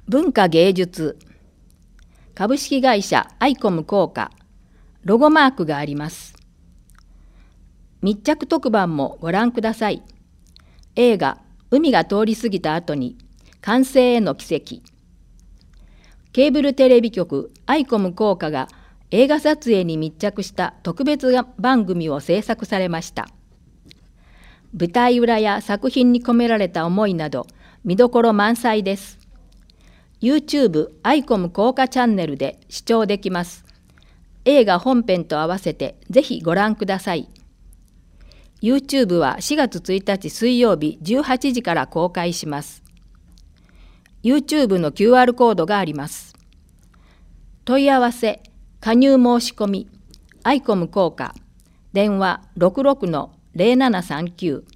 文化芸術、株式会社アイコム効果、ロゴマークがあります。密着特番もご覧ください。映画、海が通り過ぎた後に、完成への奇跡。ケーブルテレビ局アイコム効果が映画撮影に密着した特別番組を制作されました。舞台裏や作品に込められた思いなど見どころ満載です。YouTube アイコム効果チャンネルで視聴できます。映画本編と合わせてぜひご覧ください。YouTube は4月1日水曜日18時から公開します。YouTube の QR コードがあります。問い合わせ、加入申し込み、アイコム効果、電話66-0739